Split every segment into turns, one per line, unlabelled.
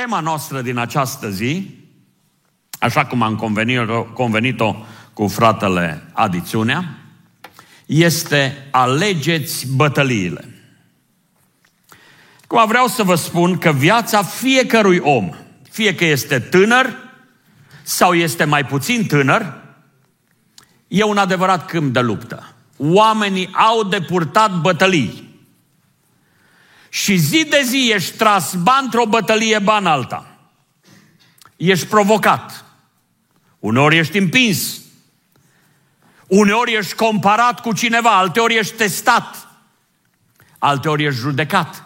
tema noastră din această zi, așa cum am convenit-o cu fratele Adițiunea, este alegeți bătăliile. Acum vreau să vă spun că viața fiecărui om, fie că este tânăr sau este mai puțin tânăr, e un adevărat câmp de luptă. Oamenii au de purtat bătălii. Și zi de zi ești tras ba într-o bătălie, ba în alta. Ești provocat. Uneori ești împins. Uneori ești comparat cu cineva, alteori ești testat. Alteori ești judecat.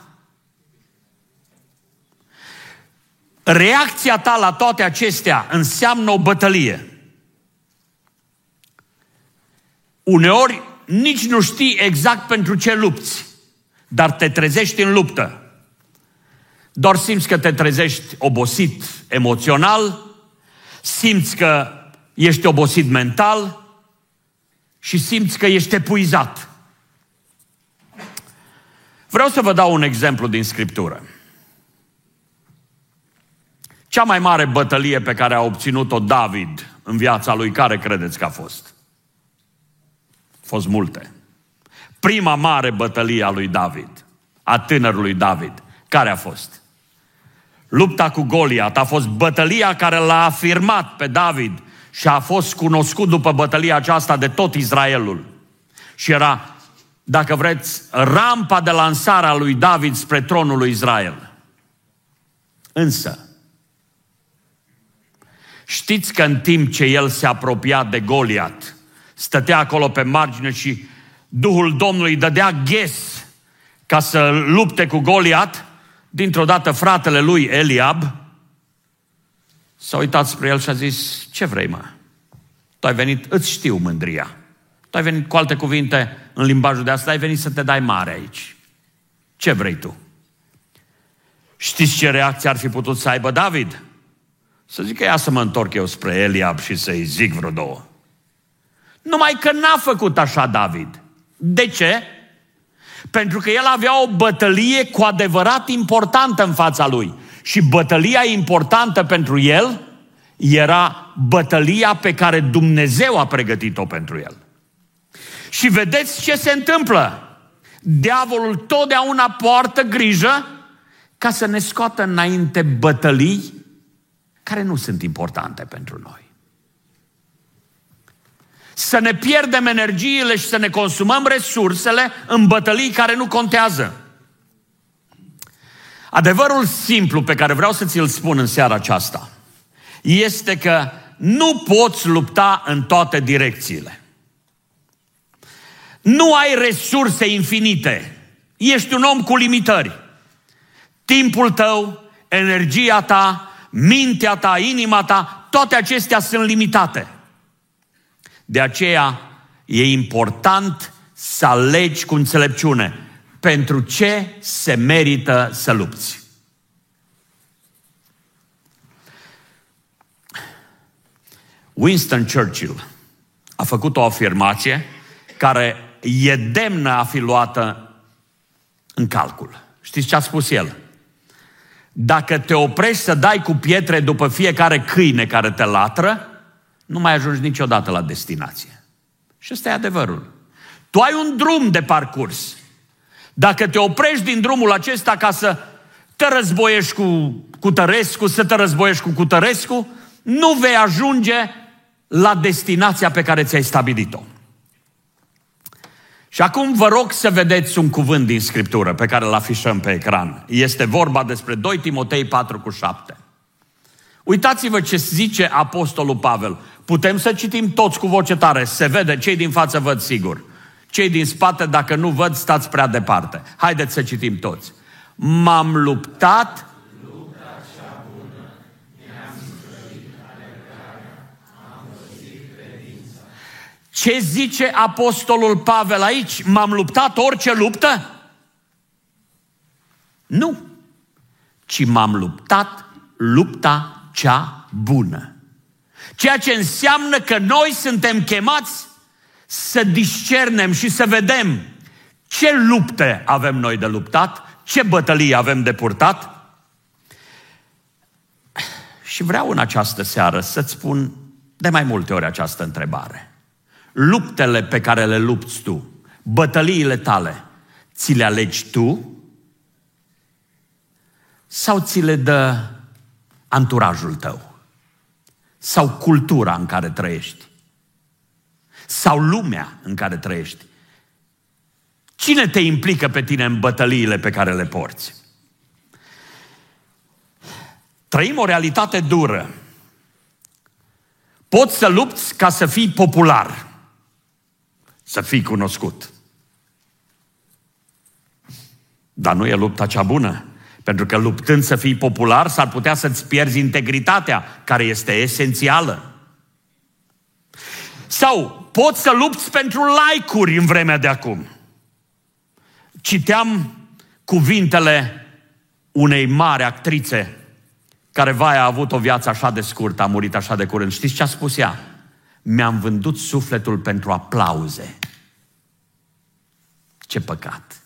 Reacția ta la toate acestea înseamnă o bătălie. Uneori nici nu știi exact pentru ce lupți, dar te trezești în luptă. Doar simți că te trezești obosit emoțional, simți că ești obosit mental și simți că ești epuizat. Vreau să vă dau un exemplu din Scriptură. Cea mai mare bătălie pe care a obținut-o David în viața lui, care credeți că a fost? A fost multe. Prima mare bătălie a lui David, a tânărului David, care a fost? Lupta cu Goliat. A fost bătălia care l-a afirmat pe David și a fost cunoscut după bătălia aceasta de tot Israelul. Și era, dacă vreți, rampa de lansare a lui David spre tronul lui Israel. Însă, știți că în timp ce el se apropia de Goliat, stătea acolo pe margine și Duhul Domnului îi dădea ghes ca să lupte cu Goliat, dintr-o dată fratele lui Eliab s-a uitat spre el și a zis: ce vrei, mă? Tu ai venit, îți știu mândria. Tu ai venit, cu alte cuvinte, în limbajul de asta, ai venit să te dai mare aici. Ce vrei tu? Știți ce reacție ar fi putut să aibă David? Să zic că ia să mă întorc eu spre Eliab și să-i zic vreo două. Numai că n-a făcut așa David. De ce? Pentru că el avea o bătălie cu adevărat importantă în fața lui. Și bătălia importantă pentru el era bătălia pe care Dumnezeu a pregătit-o pentru el. Și vedeți ce se întâmplă. Diavolul totdeauna poartă grijă ca să ne scoată înainte bătălii care nu sunt importante pentru noi. Să ne pierdem energiile și să ne consumăm resursele în bătălii care nu contează. Adevărul simplu pe care vreau să ți-l spun în seara aceasta este că nu poți lupta în toate direcțiile. Nu ai resurse infinite. Ești un om cu limitări. Timpul tău, energia ta, mintea ta, inima ta, toate acestea sunt limitate. De aceea e important să alegi cu înțelepciune pentru ce se merită să lupți. Winston Churchill a făcut o afirmație care e demnă a fi luată în calcul. Știți ce a spus el? Dacă te oprești să dai cu pietre după fiecare câine care te latră, nu mai ajungi niciodată la destinație. Și ăsta e adevărul. Tu ai un drum de parcurs. Dacă te oprești din drumul acesta ca să te războiești cu Cutărescu, să te războiești cu Cutărescu, nu vei ajunge la destinația pe care ți-ai stabilit-o. Și acum vă rog să vedeți un cuvânt din Scriptură pe care îl afișăm pe ecran. Este vorba despre 2 Timotei 4:7. Uitați-vă ce zice Apostolul Pavel. Putem să citim toți cu voce tare. Se vede, cei din față văd sigur. Cei din spate, dacă nu văd, stați prea departe. Haideți să citim toți. M-am luptat. Ce zice Apostolul Pavel aici? M-am luptat orice luptă? Nu. Ci m-am luptat lupta cea bună. Ceea ce înseamnă că noi suntem chemați să discernem și să vedem ce lupte avem noi de luptat, ce bătălii avem de purtat. Și vreau în această seară să-ți spun de mai multe ori această întrebare. Luptele pe care le lupți tu, bătăliile tale, ți le alegi tu sau ți le dă anturajul tău? Sau cultura în care trăiești? Sau lumea în care trăiești? Cine te implică pe tine în bătăliile pe care le porți? Trăim o realitate dură. Poți să lupți ca să fii popular, să fii cunoscut. Dar nu e lupta cea bună. Pentru că luptând să fii popular, s-ar putea să-ți pierzi integritatea, care este esențială. Sau poți să lupți pentru like-uri în vremea de acum. Citeam cuvintele unei mari actrițe care, vai, a avut o viață așa de scurtă, a murit așa de curând. Știți ce a spus ea? Mi-am vândut sufletul pentru aplauze. Ce păcat!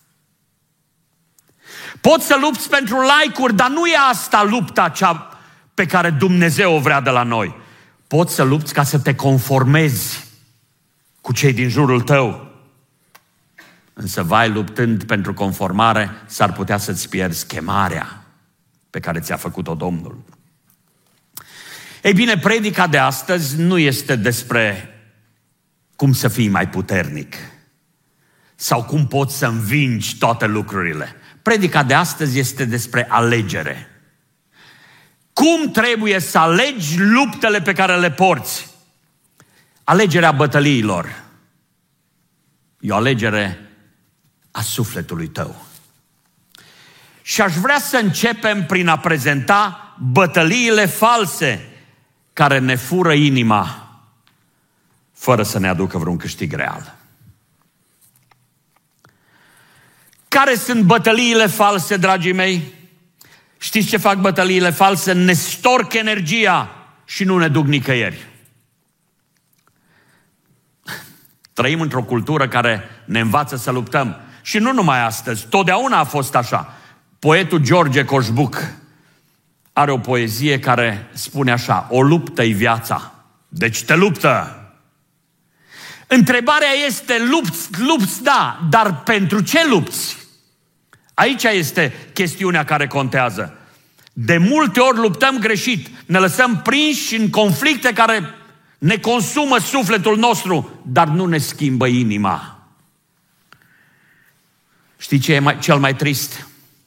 Poți să lupți pentru like-uri, dar nu e asta lupta cea pe care Dumnezeu o vrea de la noi. Poți să lupți ca să te conformezi cu cei din jurul tău. Însă, vai, luptând pentru conformare, s-ar putea să-ți pierzi chemarea pe care ți-a făcut-o Domnul. Ei bine, predica de astăzi nu este despre cum să fii mai puternic sau cum poți să învingi toate lucrurile. Predica de astăzi este despre alegere. Cum trebuie să alegi luptele pe care le porți? Alegerea bătăliilor e o alegere a sufletului tău. Și aș vrea să începem prin a prezenta bătăliile false care ne fură inima fără să ne aducă vreun câștig real. Care sunt bătăliile false, dragii mei? Știți ce fac bătăliile false? Ne storc energia și nu ne duc nicăieri. Trăim într-o cultură care ne învață să luptăm. Și nu numai astăzi, totdeauna a fost așa. Poetul George Coșbuc are o poezie care spune așa: o luptă-i viața, deci te luptă. Întrebarea este, lupți, da, dar pentru ce lupți? Aici este chestiunea care contează. De multe ori luptăm greșit, ne lăsăm prinși în conflicte care ne consumă sufletul nostru, dar nu ne schimbă inima. Știi ce e cel mai trist?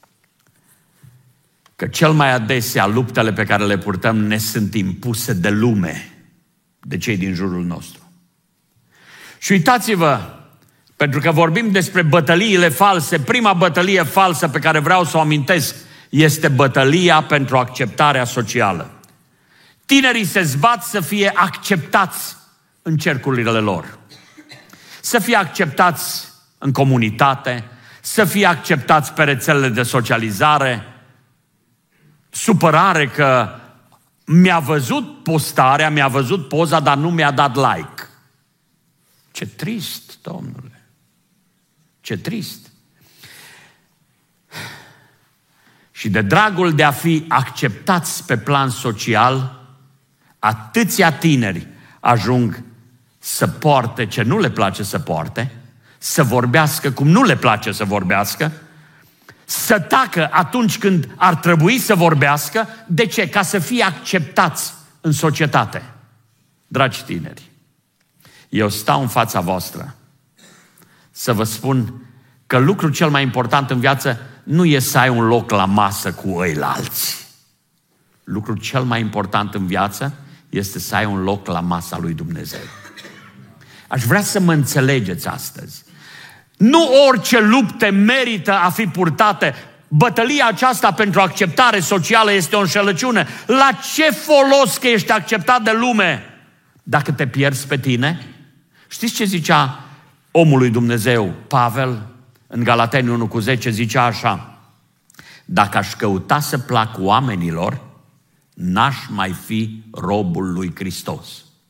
Că cel mai adesea luptele pe care le purtăm ne sunt impuse de lume, de cei din jurul nostru. Și uitați-vă, pentru că vorbim despre bătăliile false, prima bătălie falsă pe care vreau să o amintesc este bătălia pentru acceptarea socială. Tinerii se zbat să fie acceptați în cercurile lor, să fie acceptați în comunitate, să fie acceptați pe rețelele de socializare. Supărare că mi-a văzut postarea, mi-a văzut poza, dar nu mi-a dat like. Ce trist, Domnule! Ce trist! Și de dragul de a fi acceptați pe plan social, atâția tineri ajung să poarte ce nu le place să poarte, să vorbească cum nu le place să vorbească, să tacă atunci când ar trebui să vorbească. De ce? Ca să fie acceptați în societate. Dragi tineri, eu stau în fața voastră să vă spun că lucrul cel mai important în viață nu e să ai un loc la masă cu ăilalți. Lucrul cel mai important în viață este să ai un loc la masa lui Dumnezeu. Aș vrea să mă înțelegeți astăzi. Nu orice lupte merită a fi purtate. Bătălia aceasta pentru acceptare socială este o înșelăciune. La ce folos că ești acceptat de lume dacă te pierzi pe tine? Știți ce zicea omul lui Dumnezeu, Pavel, în Galateni 1:10, zicea așa: dacă aș căuta să plac oamenilor, n-aș mai fi robul lui Hristos.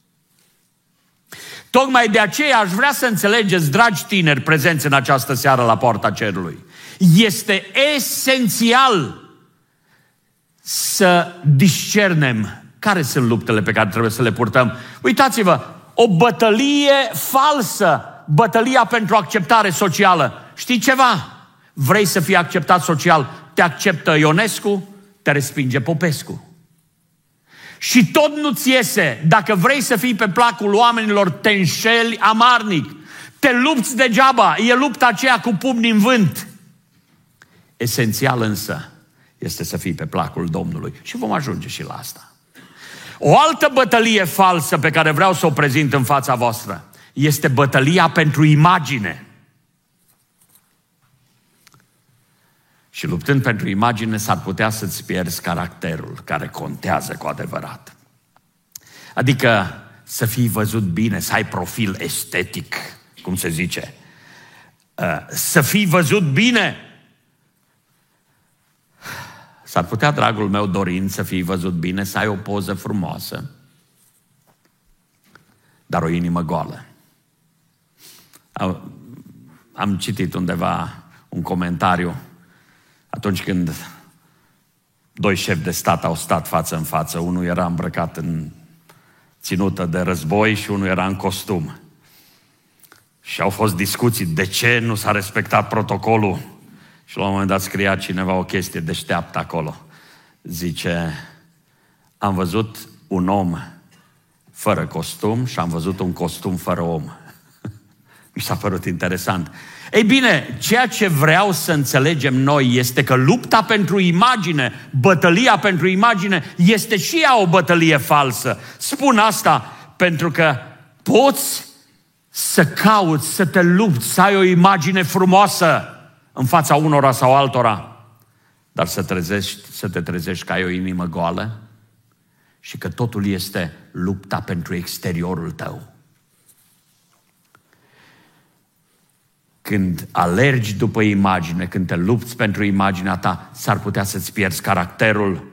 Tocmai de aceea aș vrea să înțelegeți, dragi tineri prezenți în această seară la Poarta Cerului, este esențial să discernem Care sunt luptele pe care trebuie să le purtăm? Uitați-vă, o bătălie falsă, bătălia pentru acceptare socială. Știi ceva? Vrei să fii acceptat social, te acceptă Ionescu, te respinge Popescu. Și tot nu-ți iese. Dacă vrei să fii pe placul oamenilor, te înșeli amarnic. Te lupți degeaba. E lupta aceea cu pumnii în vânt. Esențial însă este să fii pe placul Domnului. Și vom ajunge și la asta. O altă bătălie falsă pe care vreau să o prezint în fața voastră este bătălia pentru imagine. Și luptând pentru imagine s-ar putea să-ți pierzi caracterul care contează cu adevărat. Adică să fii văzut bine, să ai profil estetic, cum se zice. Să fii văzut bine. S-ar putea, dragul meu, dorind să fii văzut bine, să ai o poză frumoasă, dar o inimă goală. Am citit undeva un comentariu atunci când doi șefi de stat au stat față în față. Unul era îmbrăcat în ținută de război și unul era în costum. Și au fost discuții de ce nu s-a respectat protocolul. Și la un moment dat scria cineva o chestie deșteaptă acolo. Zice, am văzut un om fără costum și am văzut un costum fără om. Mi s-a părut interesant. Ei bine, ceea ce vreau să înțelegem noi este că lupta pentru imagine, bătălia pentru imagine, este și ea o bătălie falsă. Spun asta pentru că poți să cauți, să te lupți, să ai o imagine frumoasă în fața unora sau altora, dar să te trezești că ai o inimă goală și că totul este lupta pentru exteriorul tău. Când alergi după imagine, când te lupți pentru imaginea ta, s-ar putea să-ți pierzi caracterul.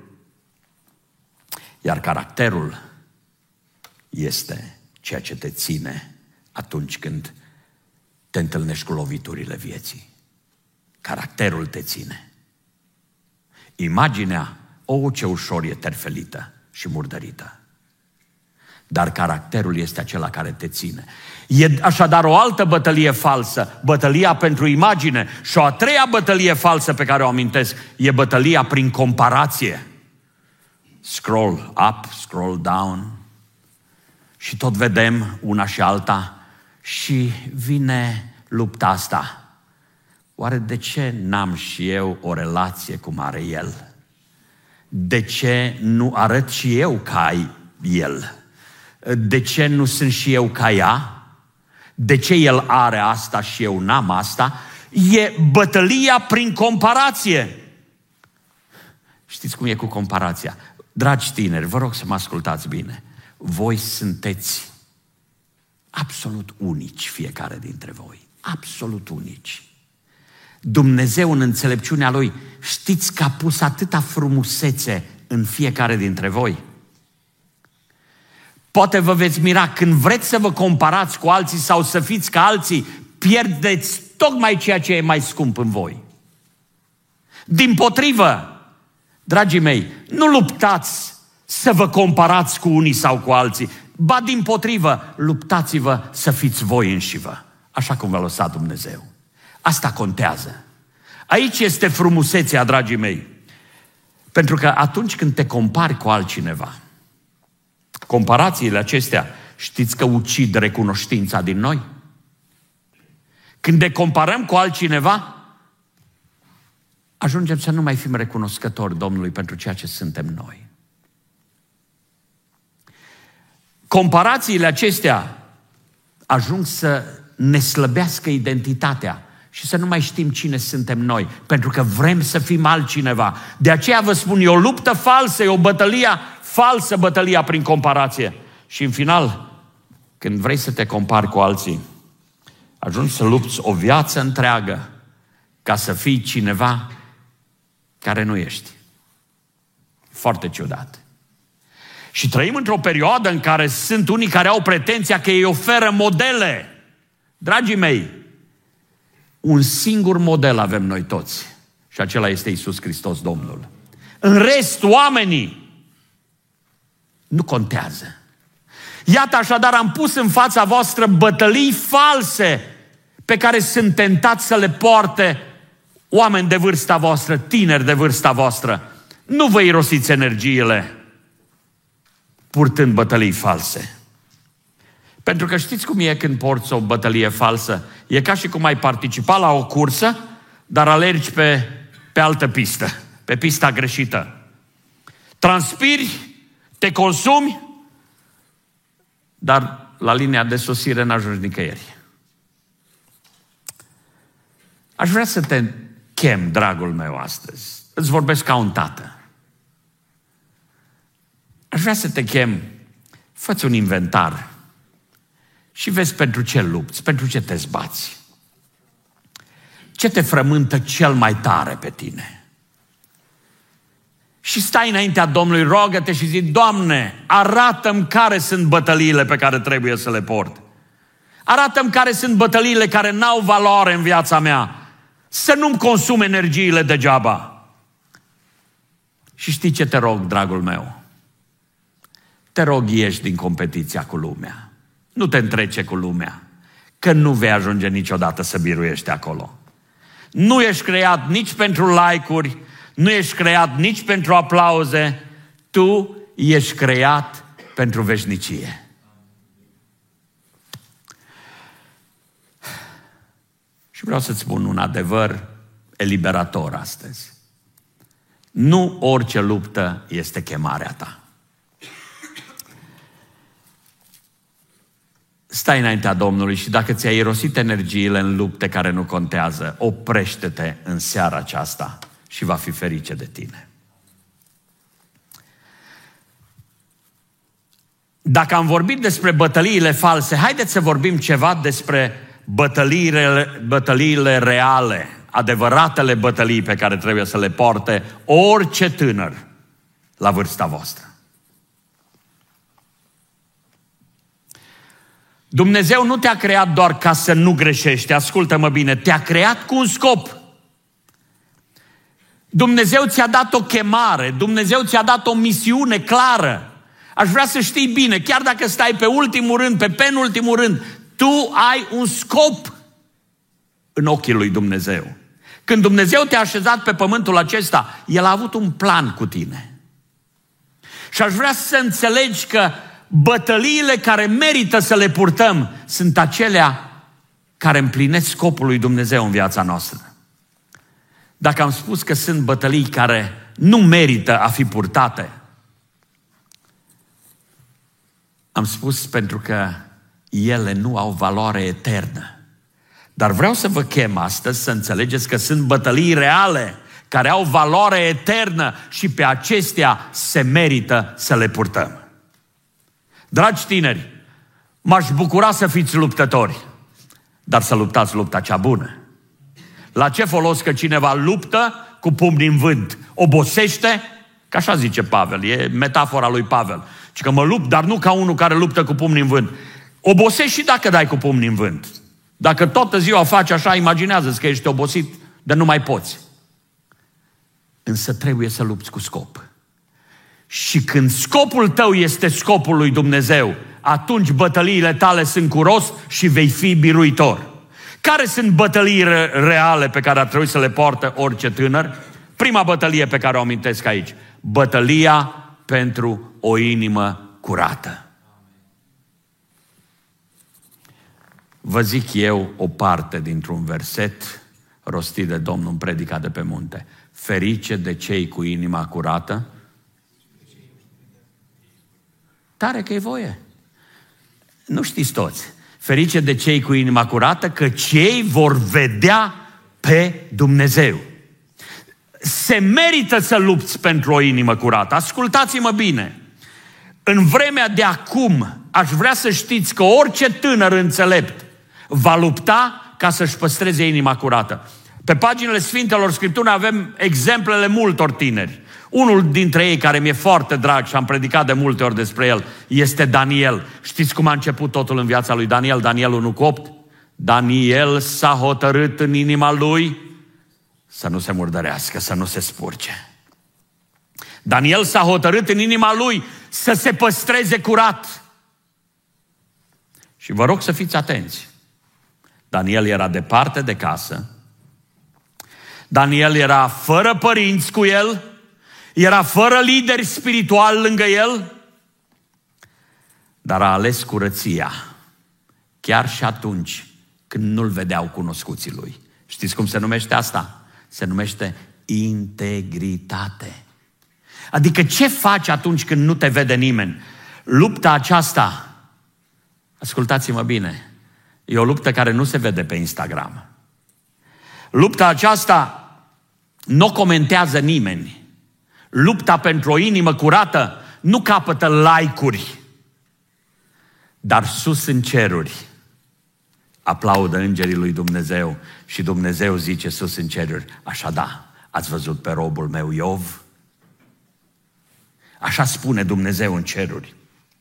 Iar caracterul este ceea ce te ține atunci când te întâlnești cu loviturile vieții. Caracterul te ține. Imaginea, ce ușor e terfelită și murdărită. Dar caracterul este acela care te ține. E așadar o altă bătălie falsă, bătălia pentru imagine. Și o a treia bătălie falsă pe care o amintesc e bătălia prin comparație. Scroll up, scroll down. Și tot vedem una și alta și vine lupta asta. Oare de ce n-am și eu o relație cum are el? De ce nu arăt și eu ca el? De ce nu sunt și eu ca ea? De ce el are asta și eu n-am asta? E bătălia prin comparație. Știți cum e cu comparația? Dragi tineri, vă rog să mă ascultați bine. Voi sunteți absolut unici, fiecare dintre voi. Absolut unici. Dumnezeu, în înțelepciunea Lui, știți că a pus atâta frumusețe în fiecare dintre voi. Poate vă veți mira când vreți să vă comparați cu alții sau să fiți ca alții, pierdeți tocmai ceea ce e mai scump în voi. Dimpotrivă, dragii mei, nu luptați să vă comparați cu unii sau cu alții, ba dimpotrivă, luptați-vă să fiți voi înșivă, așa cum v-a lăsat Dumnezeu. Asta contează. Aici este frumusețea, dragii mei. Pentru că atunci când te compari cu altcineva, comparațiile acestea, știți că ucid recunoștința din noi? Când ne comparăm cu altcineva, ajungem să nu mai fim recunoscători Domnului pentru ceea ce suntem noi. Comparațiile acestea ajung să ne slăbească identitatea și să nu mai știm cine suntem noi, pentru că vrem să fim altcineva. De aceea vă spun, e o luptă falsă, e o bătălie falsă, bătălia prin comparație. Și în final, când vrei să te compari cu alții, ajungi să lupți o viață întreagă ca să fii cineva care nu ești. Foarte ciudat. Și trăim într-o perioadă în care sunt unii care au pretenția că ei oferă modele. Dragii mei, un singur model avem noi toți și acela este Iisus Hristos Domnul. În rest, oamenii nu contează. Iată așadar, am pus în fața voastră bătălii false pe care sunt tentați să le poarte oameni de vârsta voastră, tineri de vârsta voastră. Nu vă irosiți energiile purtând bătălii false. Pentru că știți cum e când porți o bătălie falsă? E ca și cum ai participa la o cursă, dar alergi pe altă pistă, pe pista greșită. Transpiri, te consumi, dar la linia de sosire n-ajungi nicăieri. Aș vrea să te chem, dragul meu, astăzi. Îți vorbesc ca un tată. Aș vrea să te chem, fă-ți un inventar și vezi pentru ce lupți, pentru ce te zbați. Ce te frământă cel mai tare pe tine? Și stai înaintea Domnului, rogă-te și zi: Doamne, arată-mi care sunt bătăliile pe care trebuie să le port. Arată-mi care sunt bătăliile care n-au valoare în viața mea, să nu-mi consum energiile degeaba. Și știi ce te rog, dragul meu? Te rog, ieși din competiția cu lumea. Nu te întrece cu lumea, că nu vei ajunge niciodată să biruiești acolo. Nu ești creat nici pentru like-uri, nu ești creat nici pentru aplauze, tu ești creat pentru veșnicie. Și vreau să-ți spun un adevăr eliberator astăzi. Nu orice luptă este chemarea ta. Stai înaintea Domnului și dacă ți-ai irosit energiile în lupte care nu contează, oprește-te în seara aceasta și va fi ferice de tine. Dacă am vorbit despre bătăliile false, haideți să vorbim ceva despre bătăliile reale, adevăratele bătălii pe care trebuie să le poarte orice tânăr la vârsta voastră. Dumnezeu nu te-a creat doar ca să nu greșești, ascultă-mă bine, te-a creat cu un scop. Dumnezeu ți-a dat o chemare, Dumnezeu ți-a dat o misiune clară. Aș vrea să știi bine, chiar dacă stai pe ultimul rând, pe penultimul rând, tu ai un scop în ochii lui Dumnezeu. Când Dumnezeu te-a așezat pe pământul acesta, El a avut un plan cu tine. Și aș vrea să înțelegi că bătăliile care merită să le purtăm sunt acelea care împlinesc scopul lui Dumnezeu în viața noastră. Dacă am spus că sunt bătălii care nu merită a fi purtate, am spus pentru că ele nu au valoare eternă. Dar vreau să vă chem astăzi să înțelegeți că sunt bătălii reale, care au valoare eternă și pe acestea se merită să le purtăm. Dragi tineri, m-aș bucura să fiți luptători, dar să luptați lupta cea bună. La ce folos că cineva luptă cu pumnii în vânt? Obosește? Că așa zice Pavel, e metafora lui Pavel. Și că mă lupt, dar nu ca unul care luptă cu pumnii în vânt. Obosești și dacă dai cu pumnii în vânt. Dacă toată ziua faci așa, imaginează-ți că ești obosit, dar nu mai poți. Însă trebuie să lupți cu scop. Și când scopul tău este scopul lui Dumnezeu, atunci bătăliile tale sunt cu rost și vei fi biruitor. Care sunt bătăliile reale pe care ar trebui să le poartă orice tânăr? Prima bătălie pe care o amintesc aici. Bătălia pentru o inimă curată. Vă zic eu o parte dintr-un verset rostit de Domnul în Predica de pe munte. Ferice de cei cu inima curată. Tare că e voie. Nu știți toți. Ferice de cei cu inima curată, că cei vor vedea pe Dumnezeu. Se merită să lupți pentru o inimă curată. Ascultați-mă bine. În vremea de acum, aș vrea să știți că orice tânăr înțelept va lupta ca să-și păstreze inima curată. Pe paginile Sfintelor Scripturi avem exemplele multor tineri. Unul dintre ei care mi-e foarte drag și am predicat de multe ori despre el este Daniel. Știți cum a început totul în viața lui Daniel? Daniel 1:8. Daniel s-a hotărât în inima lui să nu se murdărească, să nu se spurce. Daniel s-a hotărât în inima lui să se păstreze curat. Și vă rog să fiți atenți. Daniel era departe de casă. Daniel era fără părinți cu el. Era fără lideri spiritual lângă el. Dar a ales curăția. Chiar și atunci când nu-l vedeau cunoscuții lui. Știți cum se numește asta? Se numește integritate. Adică ce faci atunci când nu te vede nimeni? Lupta aceasta, ascultați-mă bine, e o luptă care nu se vede pe Instagram. Lupta aceasta nu o comentează nimeni. Lupta pentru o inimă curată nu capătă like-uri, dar sus în ceruri aplaudă îngerii lui Dumnezeu și Dumnezeu zice sus în ceruri, așa da, ați văzut pe robul meu Iov? Așa spune Dumnezeu în ceruri.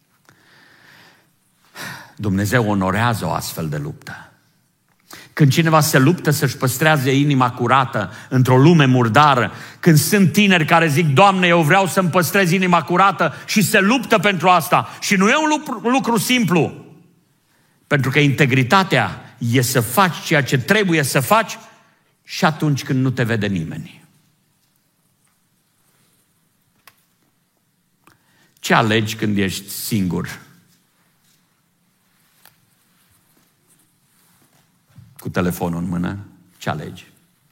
Dumnezeu onorează o astfel de luptă. Când cineva se luptă să-și păstrează inima curată într-o lume murdară, când sunt tineri care zic, Doamne, eu vreau să-mi păstrez inima curată și se luptă pentru asta. Și nu e un lucru simplu. Pentru că integritatea e să faci ceea ce trebuie să faci și atunci când nu te vede nimeni. Ce alegi când ești singur? Cu telefonul în mână, ce alegi?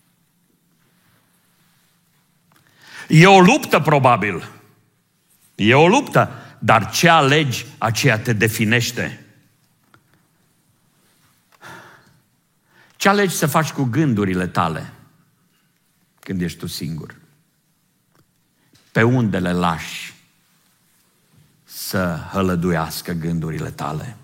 E o luptă, probabil. E o luptă, dar ce alegi, aceea te definește. Ce alegi să faci cu gândurile tale când ești tu singur? Pe unde le lași să hălăduiască gândurile tale?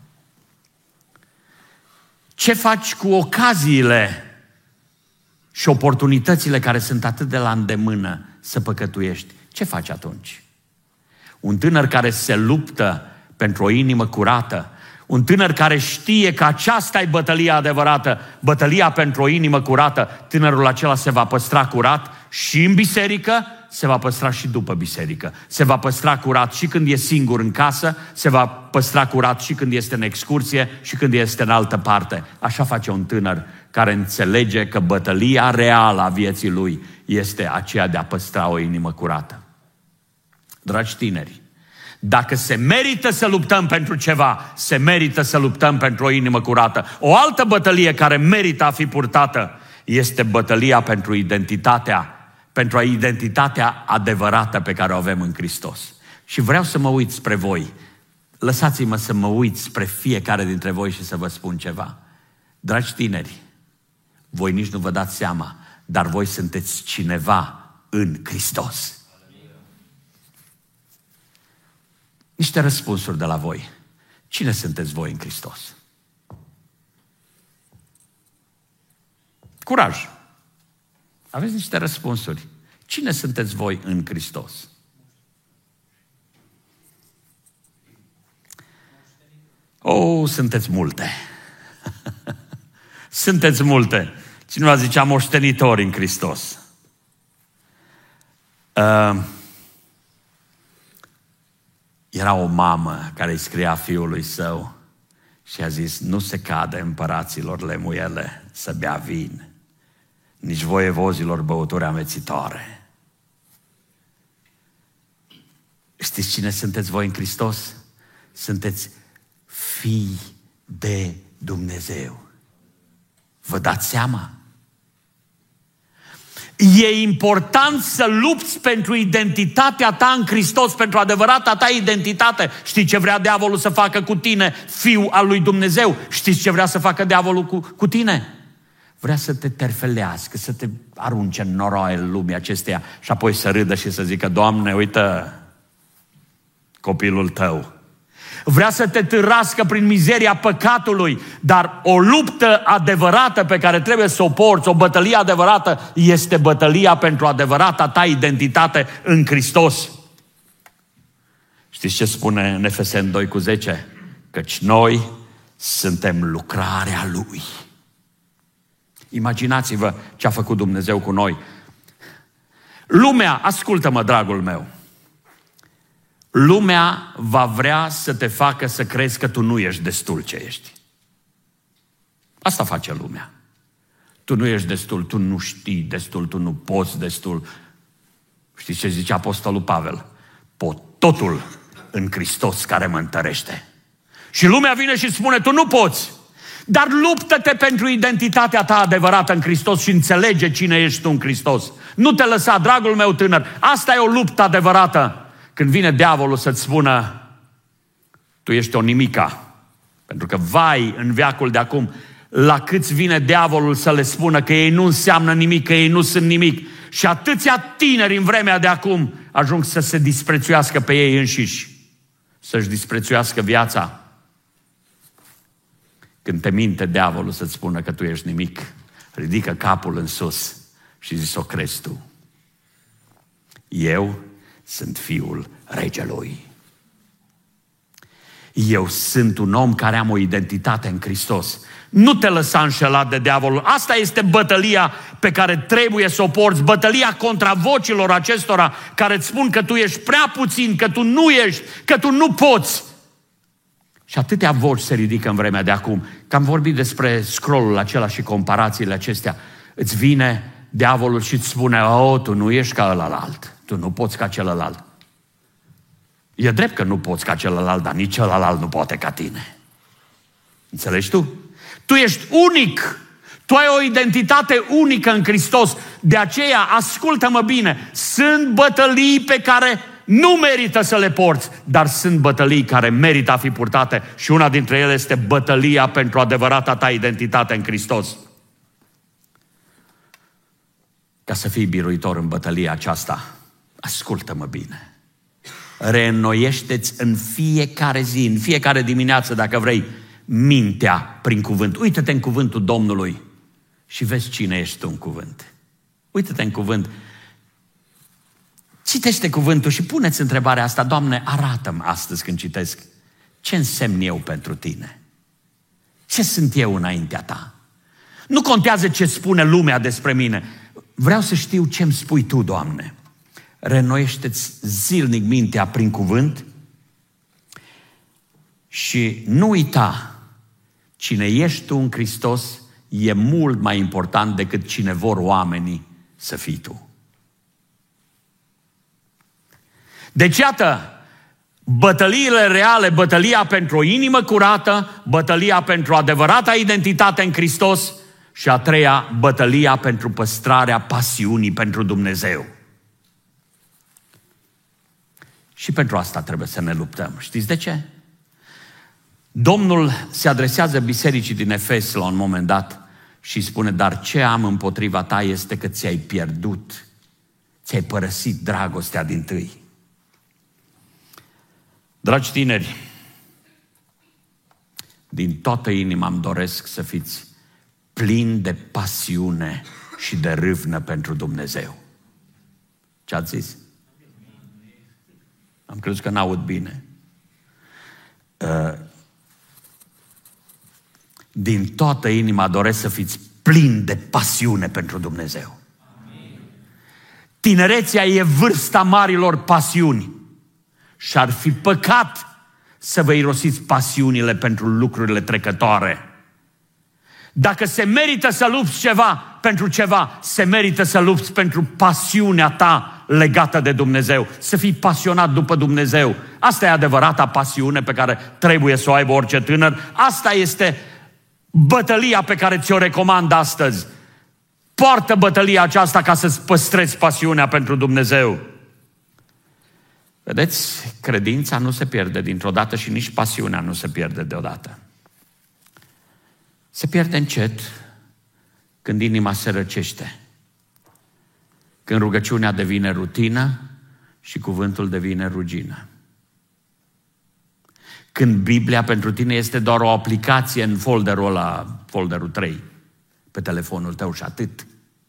Ce faci cu ocaziile și oportunitățile care sunt atât de la îndemână să păcătuiești? Ce faci atunci? Un tânăr care se luptă pentru o inimă curată, un tânăr care știe că aceasta e bătălia adevărată, bătălia pentru o inimă curată, tânărul acela se va păstra curat și în biserică, se va păstra și după biserică. Se va păstra curat și când e singur în casă, se va păstra curat și când este în excursie și când este în altă parte. Așa face un tânăr care înțelege că bătălia reală a vieții lui este aceea de a păstra o inimă curată. Dragi tineri, dacă se merită să luptăm pentru ceva, se merită să luptăm pentru o inimă curată. O altă bătălie care merită a fi purtată este bătălia pentru identitatea adevărată pe care o avem în Hristos. Și vreau să mă uit spre voi. Lăsați-mă să mă uit spre fiecare dintre voi și să vă spun ceva. Dragi tineri, voi nici nu vă dați seama, dar voi sunteți cineva în Hristos. Niște răspunsuri de la voi. Cine sunteți voi în Hristos? Curaj! Aveți niște răspunsuri. Cine sunteți voi în Hristos? Sunteți multe. Sunteți multe. Cineva zicea moștenitori în Hristos. Era o mamă care îi scria fiului său și a zis, nu se cade împăraților lemuiele să bea vin, nici voievozilor băuturi amețitoare. Știți cine sunteți voi în Hristos? Sunteți fii de Dumnezeu. Vă dați seama? E important să lupți pentru identitatea ta în Hristos, pentru adevărata ta identitate. Știi ce vrea diavolul să facă cu tine, fiul al lui Dumnezeu? Știți ce vrea să facă diavolul cu tine? Vrea să te terfelească, să te arunce în noroaiele lumii acesteia și apoi să râdă și să zică, Doamne, uită copilul tău. Vrea să te târască prin mizeria păcatului, dar o luptă adevărată pe care trebuie să o porți, o bătălie adevărată, este bătălia pentru adevărata ta identitate în Hristos. Știți ce spune în Efeseni 2:10? Căci noi suntem lucrarea Lui. Imaginați-vă ce a făcut Dumnezeu cu noi. Lumea, ascultă-mă, dragul meu, Lumea va vrea să te facă să crezi că tu nu ești destul ce ești. Asta face lumea. Tu nu ești destul, tu nu știi destul, tu nu poți destul. Știți ce zice Apostolul Pavel? Pot totul în Hristos care mă întărește. Și lumea vine și spune, tu nu poți, dar luptă-te pentru identitatea ta adevărată în Hristos și înțelege cine ești tu în Hristos. Nu te lăsa, dragul meu tânăr, asta e o luptă adevărată. Când vine diavolul să-ți spună, tu ești o nimica. Pentru că, vai, în veacul de acum, la câți vine diavolul să le spună că ei nu înseamnă nimic, că ei nu sunt nimic. Și atâția tineri în vremea de acum ajung să se disprețuiască pe ei înșiși, să-și disprețuiască viața. Când te minte diavolul să-ți spună că tu ești nimic, ridică capul în sus și zici, o crezi tu. Eu sunt fiul regelui. Eu sunt un om care am o identitate în Hristos. Nu te lăsa înșelat de diavolul. Asta este bătălia pe care trebuie să o porți. Bătălia contra vocilor acestora care îți spun că tu ești prea puțin, că tu nu ești, că tu nu poți. Și atâtea voci se ridică în vremea de acum. Că am vorbit despre scrollul acela și comparațiile acestea. Îți vine diavolul și îți spune, tu nu ești ca ălalt. Tu nu poți ca celălalt. E drept că nu poți ca celălalt, dar nici celălalt nu poate ca tine. Înțelegi tu? Tu ești unic. Tu ai o identitate unică în Hristos. De aceea, ascultă-mă bine, sunt bătălii pe care nu merită să le porți, dar sunt bătălii care merită a fi purtate și una dintre ele este bătălia pentru adevărata ta identitate în Hristos. Ca să fii biruitor în bătălia aceasta, ascultă-mă bine. Reînnoiește-ți în fiecare zi, în fiecare dimineață, dacă vrei, mintea prin cuvânt. Uită-te în cuvântul Domnului și vezi cine ești tu în cuvânt. Uită-te în cuvânt. Citește cuvântul și pune-ți întrebarea asta, Doamne, arată-mi astăzi când citesc ce însemn eu pentru tine. Ce sunt eu înaintea ta? Nu contează ce spune lumea despre mine. Vreau să știu ce îmi spui tu, Doamne. Reînnoiește-ți zilnic mintea prin cuvânt și nu uita, cine ești tu în Hristos e mult mai important decât cine vor oamenii să fii tu. Deci iată, bătăliile reale, bătălia pentru o inimă curată, bătălia pentru adevărata identitate în Hristos și a treia, bătălia pentru păstrarea pasiunii pentru Dumnezeu. Și pentru asta trebuie să ne luptăm. Știți de ce? Domnul se adresează bisericii din Efes la un moment dat și spune, dar ce am împotriva ta este că ți-ai pierdut, ți-ai părăsit dragostea dintâi. Dragi tineri, din toată inima îmi doresc să fiți plini de pasiune și de râvnă pentru Dumnezeu. Ce ați zis? Am crezut că n-aud bine. Din toată inima doresc să fiți plini de pasiune pentru Dumnezeu. Amin. Tinerețea e vârsta marilor pasiuni și ar fi păcat să vă irosiți pasiunile pentru lucrurile trecătoare. Dacă se merită să lupți ceva pentru ceva, se merită să lupți pentru pasiunea ta legată de Dumnezeu. Să fii pasionat după Dumnezeu. Asta e adevărata pasiune pe care trebuie să o aibă orice tânăr. Asta este bătălia pe care ți-o recomand astăzi. Poartă bătălia aceasta ca să-ți păstrezi pasiunea pentru Dumnezeu. Vedeți, credința nu se pierde dintr-o dată și nici pasiunea nu se pierde deodată. Se pierde încet când inima se răcește, când rugăciunea devine rutină și cuvântul devine rugină. Când Biblia pentru tine este doar o aplicație în folderul ăla, folderul 3, pe telefonul tău și atât.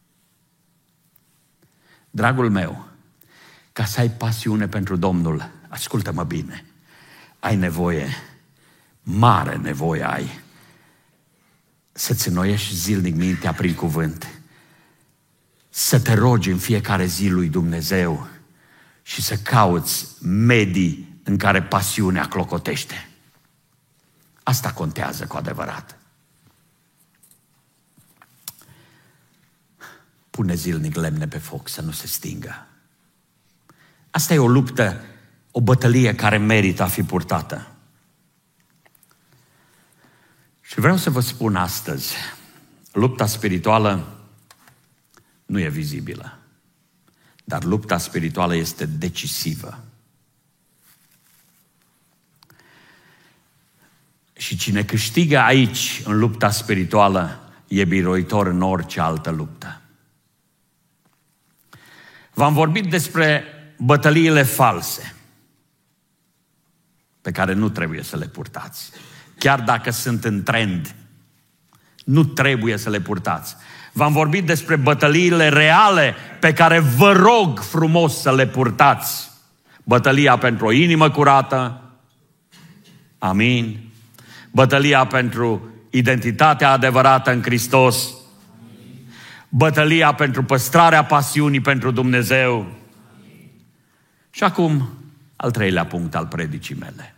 Dragul meu, ca să ai pasiune pentru Domnul, ascultă-mă bine, ai nevoie, mare nevoie ai, să-ți înnoiești zilnic mintea prin cuvânt, să te rogi în fiecare zi lui Dumnezeu și să cauți medii în care pasiunea clocotește. Asta contează cu adevărat. Pune zilnic lemne pe foc să nu se stingă. Asta e o luptă, o bătălie care merită a fi purtată. Și vreau să vă spun astăzi, lupta spirituală nu e vizibilă, dar lupta spirituală este decisivă. Și cine câștigă aici, în lupta spirituală, e biruitor în orice altă luptă. V-am vorbit despre bătăliile false, pe care nu trebuie să le purtați. Chiar dacă sunt în trend, nu trebuie să le purtați. V-am vorbit despre bătăliile reale pe care vă rog frumos să le purtați. Bătălia pentru o inimă curată, amin. Bătălia pentru identitatea adevărată în Hristos. Bătălia pentru păstrarea pasiunii pentru Dumnezeu. Și acum, al treilea punct al predicii mele.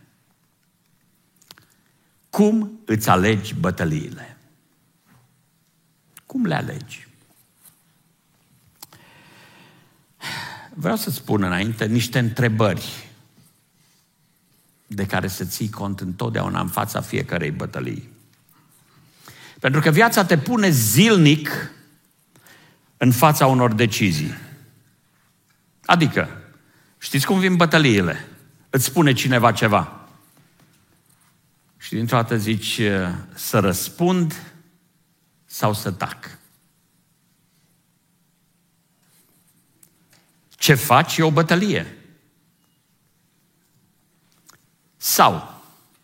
Cum îți alegi bătăliile? Cum le alegi? Vreau să spun înainte niște întrebări de care să ții cont întotdeauna în fața fiecărei bătălii. Pentru că viața te pune zilnic în fața unor decizii. Adică, știți cum vin bătăliile? Îți spune cineva ceva. Și dintr-o dată zici să răspund sau să tac. Ce faci e o bătălie. Sau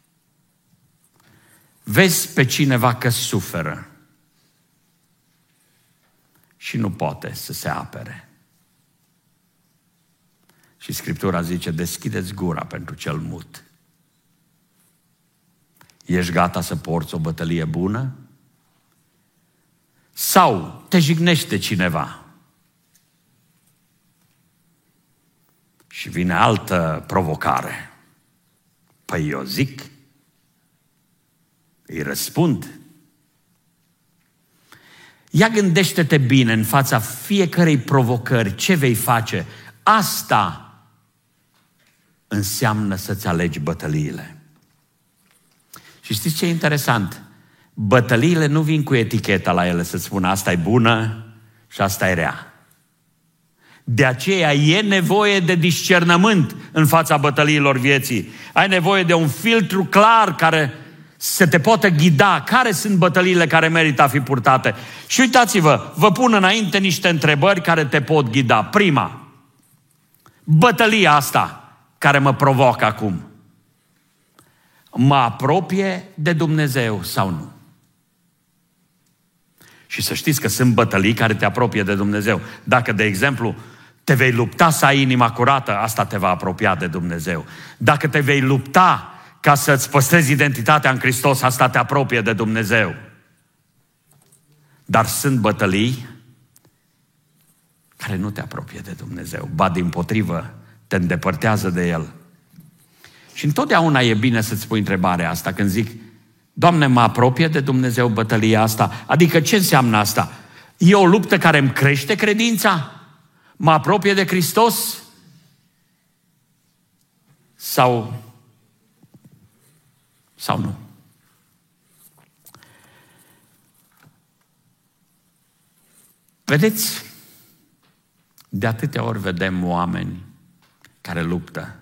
vezi pe cineva că suferă și nu poate să se apere. Și Scriptura zice, deschideți gura pentru cel mut. Ești gata să porți o bătălie bună? Sau te jignește cineva și vine altă provocare. Păi eu zic, îi răspund. Ia gândește-te bine în fața fiecărei provocări, ce vei face. Asta înseamnă să-ți alegi bătăliile. Și știți ce e interesant? Bătăliile nu vin cu eticheta la ele să spună asta e bună și asta e rea. De aceea e nevoie de discernământ în fața bătăliilor vieții. Ai nevoie de un filtru clar care să te poată ghida. Care sunt bătăliile care merită a fi purtate? Și uitați-vă, vă pun înainte niște întrebări care te pot ghida. Prima, bătălia asta care mă provoacă acum, mă apropie de Dumnezeu sau nu? Și să știți că sunt bătălii care te apropie de Dumnezeu. Dacă, de exemplu, te vei lupta să ai inima curată, asta te va apropia de Dumnezeu. Dacă te vei lupta ca să-ți păstrezi identitatea în Hristos, asta te apropie de Dumnezeu. Dar sunt bătălii care nu te apropie de Dumnezeu, ba dimpotrivă, te îndepărtează de El. Și întotdeauna e bine să-ți pui întrebarea asta când zic, Doamne, mă apropie de Dumnezeu bătălia asta? Adică ce înseamnă asta? E o luptă care îmi crește credința? Mă apropie de Hristos? Sau nu? Vedeți, de atâtea ori vedem oameni care luptă.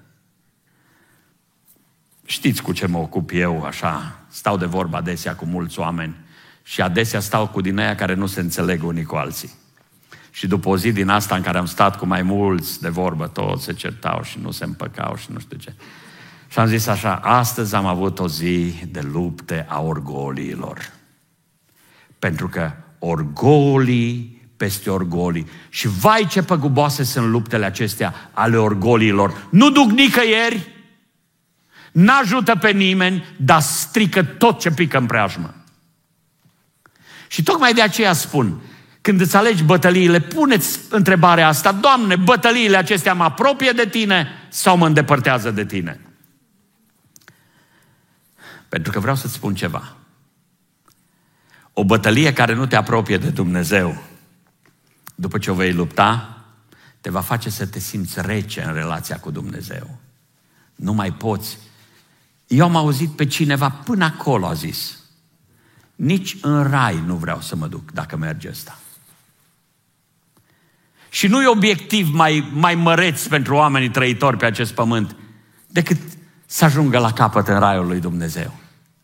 Știți cu ce mă ocup eu, așa, stau de vorbă adesea cu mulți oameni și adesea stau cu din aia care nu se înțeleg unii cu alții. Și după o zi din asta în care am stat cu mai mulți de vorbă, toți se certau și nu se împăcau și nu știu ce. Și am zis așa, astăzi am avut o zi de lupte a orgoliilor. Pentru că orgolii peste orgolii. Și vai ce păguboase sunt luptele acestea ale orgoliilor. Nu duc nicăieri, n-ajută pe nimeni, dar strică tot ce pică în preajmă. Și tocmai de aceea spun, când îți alegi bătăliile, puneți întrebarea asta, Doamne, bătăliile acestea mă apropie de Tine sau mă îndepărtează de Tine? Pentru că vreau să-ți spun ceva. O bătălie care nu te apropie de Dumnezeu, după ce o vei lupta, te va face să te simți rece în relația cu Dumnezeu. Nu mai poți. Eu am auzit pe cineva până acolo a zis: nici în rai nu vreau să mă duc dacă merge ăsta. Și nu e obiectiv mai măreț pentru oamenii trăitori pe acest pământ decât să ajungă la capăt în raiul lui Dumnezeu.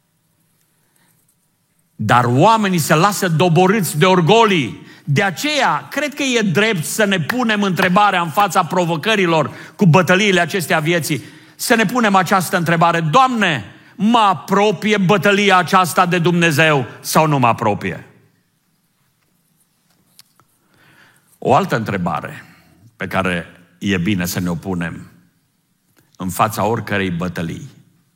Dar oamenii se lasă doborâți de orgolii. De aceea, cred că e drept să ne punem întrebarea în fața provocărilor cu bătăliile acestea vieții. Să ne punem această întrebare: Doamne, mă apropie bătălia aceasta de Dumnezeu sau nu mă apropie? O altă întrebare pe care e bine să ne o punem în fața oricărei bătălii: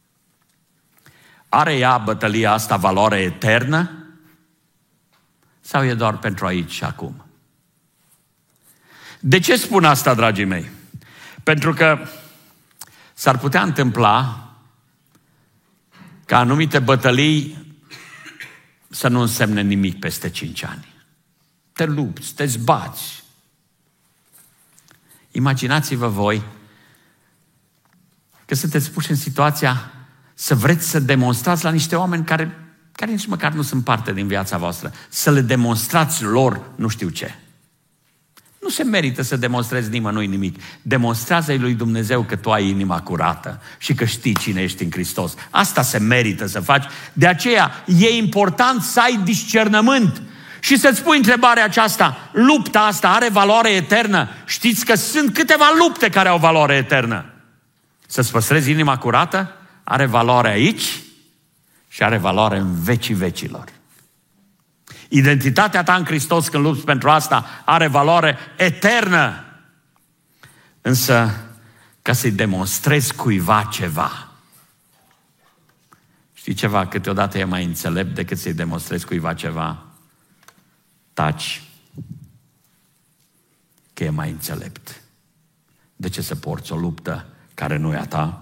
are ea, bătălia asta, valoare eternă? Sau e doar pentru aici și acum? De ce spun asta, dragii mei? Pentru că s-ar putea întâmpla ca anumite bătălii să nu însemne nimic peste 5 ani. Te lupți, te zbați. Imaginați-vă voi că sunteți puși în situația să vreți să demonstrați la niște oameni care nici măcar nu sunt parte din viața voastră, să le demonstrați lor nu știu ce. Nu se merită să demonstrezi nimănui nimic. Demonstrează-i lui Dumnezeu că tu ai inima curată și că știi cine ești în Hristos. Asta se merită să faci. De aceea e important să ai discernământ și să-ți pui întrebarea aceasta: lupta asta are valoare eternă? Știți că sunt câteva lupte care au valoare eternă. Să-ți păstrezi inima curată are valoare aici și are valoare în vecii vecilor. Identitatea ta în Hristos, când lupți pentru asta, are valoare eternă. Însă, ca să-i demonstrezi cuiva ceva, știi ceva? Câteodată e mai înțelept decât să-i demonstrezi cuiva ceva. Taci, că e mai înțelept. De ce să porți o luptă care nu e a ta?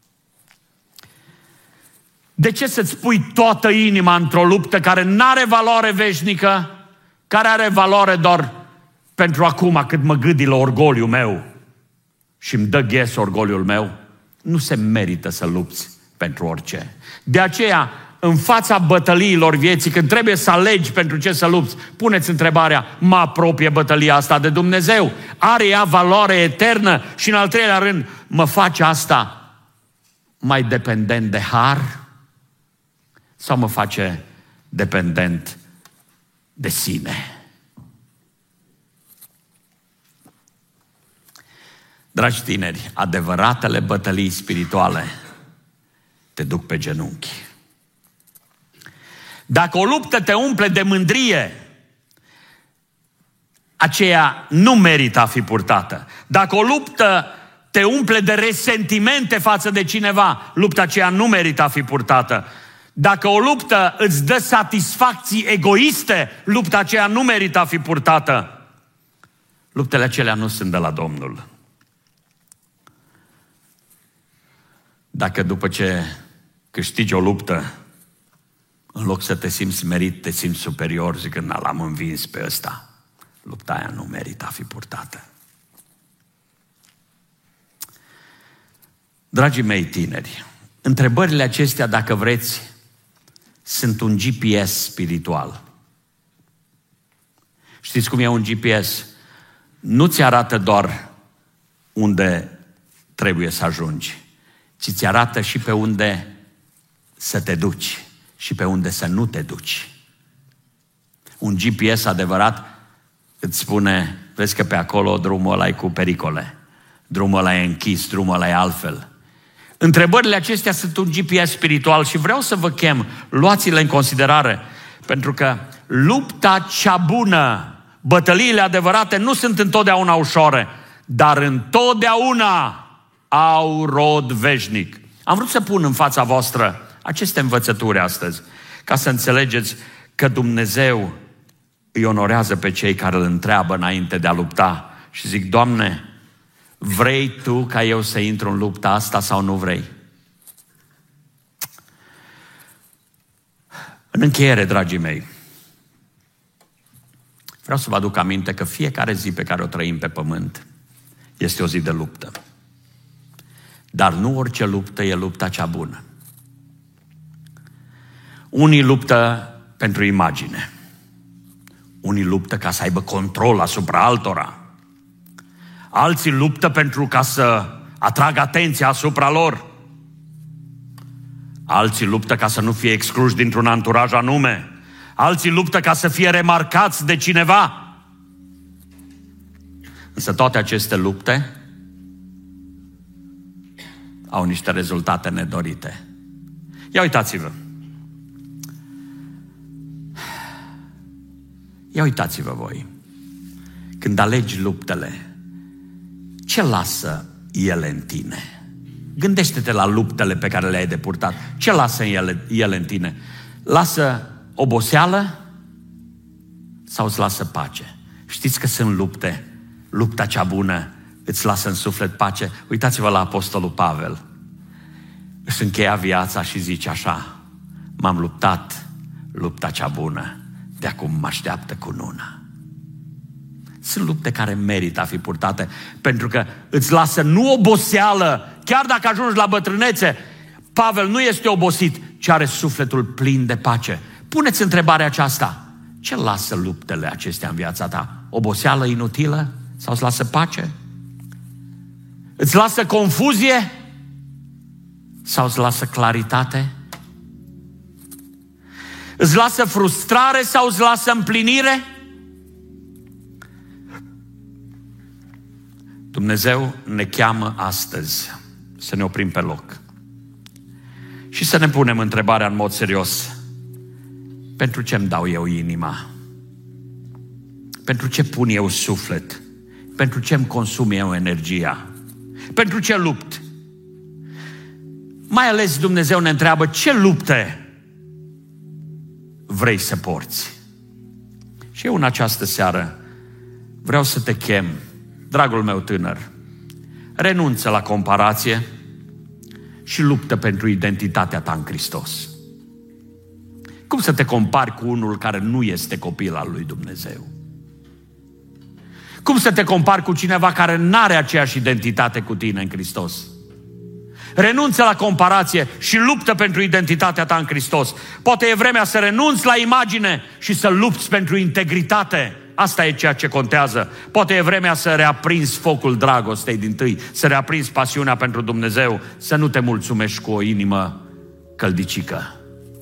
De ce să-ți pui toată inima într-o luptă care n-are valoare veșnică, care are valoare doar pentru acum, cât mă gâdilă orgoliul meu și îmi dă ghes orgoliul meu? Nu se merită să lupți pentru orice. De aceea, în fața bătăliilor vieții, când trebuie să alegi pentru ce să lupți, puneți întrebarea: mă apropie bătălia asta de Dumnezeu? Are ea valoare eternă? Și în al treilea rând, mă face asta mai dependent de har? Sau mă face dependent de sine? Dragi tineri, adevăratele bătălii spirituale te duc pe genunchi. Dacă o luptă te umple de mândrie, aceea nu merită a fi purtată. Dacă o luptă te umple de resentimente față de cineva, lupta aceea nu merită a fi purtată. Dacă o luptă îți dă satisfacții egoiste, lupta aceea nu merită a fi purtată. Luptele acelea nu sunt de la Domnul. Dacă după ce câștigi o luptă, în loc să te simți merit, te simți superior, zicând: l-am învins pe ăsta, lupta aia nu merită a fi purtată. Dragii mei tineri, întrebările acestea, dacă vreți, sunt un GPS spiritual. Știți cum e un GPS? Nu ți arată doar unde trebuie să ajungi, ci ți arată și pe unde să te duci și pe unde să nu te duci. Un GPS adevărat îți spune: vezi că pe acolo drumul ăla e cu pericole, drumul ăla e închis, drumul ăla e altfel. Întrebările acestea sunt un GPS spiritual și vreau să vă chem, luați-le în considerare, pentru că lupta cea bună, bătăliile adevărate nu sunt întotdeauna ușoare, dar întotdeauna au rod veșnic. Am vrut să pun în fața voastră aceste învățături astăzi, ca să înțelegeți că Dumnezeu îi onorează pe cei care îl întreabă înainte de a lupta și zic: Doamne, vrei Tu ca eu să intru în lupta asta sau nu vrei? În încheiere, dragii mei, vreau să vă aduc aminte că fiecare zi pe care o trăim pe pământ este o zi de luptă. Dar nu orice luptă e lupta cea bună. Unii luptă pentru imagine. Unii luptă ca să aibă control asupra altora. Alții luptă pentru ca să atragă atenția asupra lor. Alții luptă ca să nu fie excluși dintr-un anturaj anume. Alții luptă ca să fie remarcați de cineva. Însă toate aceste lupte au niște rezultate nedorite. Ia uitați-vă. Ia uitați-vă voi. Când alegi luptele, ce lasă ele în tine? Gândește-te la luptele pe care le-ai de purtat. Ce lasă ele în tine? Lasă oboseală sau îți lasă pace? Știți că sunt lupte. Lupta cea bună îți lasă în suflet pace. Uitați-vă la Apostolul Pavel. Își încheia viața și zice așa: m-am luptat lupta cea bună, de acum mă așteaptă cununa. Sunt lupte care merită a fi purtate, pentru că îți lasă nu oboseală, chiar dacă ajungi la bătrânețe. Pavel nu este obosit, ci are sufletul plin de pace. Puneți întrebarea aceasta: ce lasă luptele acestea în viața ta? Oboseală inutilă sau îți lasă pace? Îți lasă confuzie sau îți lasă claritate? Îți lasă frustrare sau îți lasă împlinire? Dumnezeu ne cheamă astăzi să ne oprim pe loc și să ne punem întrebarea în mod serios: pentru ce îmi dau eu inima? Pentru ce pun eu suflet? Pentru ce îmi consum eu energia? Pentru ce lupt? Mai ales Dumnezeu ne întreabă: ce lupte vrei să porți? Și eu în această seară vreau să te chem, dragul meu tânăr, renunță la comparație și luptă pentru identitatea ta în Hristos. Cum să te compari cu unul care nu este copil al lui Dumnezeu? Cum să te compari cu cineva care n-are aceeași identitate cu tine în Hristos? Renunță la comparație și luptă pentru identitatea ta în Hristos. Poate e vremea să renunți la imagine și să lupți pentru integritate. Asta e ceea ce contează. Poate e vremea să reaprinzi focul dragostei dintâi, să reaprinzi pasiunea pentru Dumnezeu, să nu te mulțumești cu o inimă căldicică.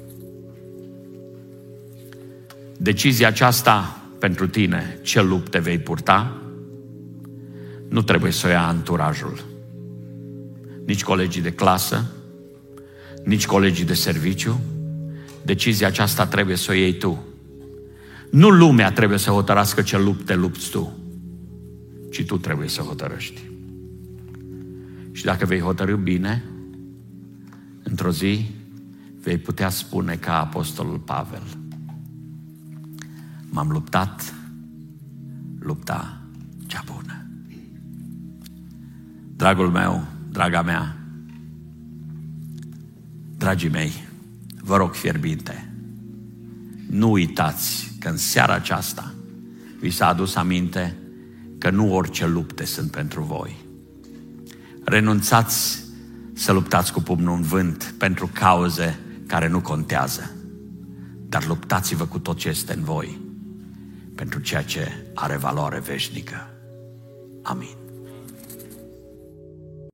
Decizia aceasta pentru tine, ce lupte vei purta, nu trebuie să o ia anturajul. Nici colegii de clasă, nici colegii de serviciu. Decizia aceasta trebuie să o iei tu. Nu lumea trebuie să hotărască ce lupte lupți tu, ci tu trebuie să hotărăști. Și dacă vei hotărî bine, într-o zi vei putea spune ca Apostolul Pavel: m-am luptat lupta cea bună. Dragul meu, draga mea, dragii mei, vă rog fierbinte, nu uitați că în seara aceasta vi s-a adus aminte că nu orice lupte sunt pentru voi. Renunțați să luptați cu pumnul în vânt pentru cauze care nu contează, dar luptați-vă cu tot ce este în voi pentru ceea ce are valoare veșnică. Amin.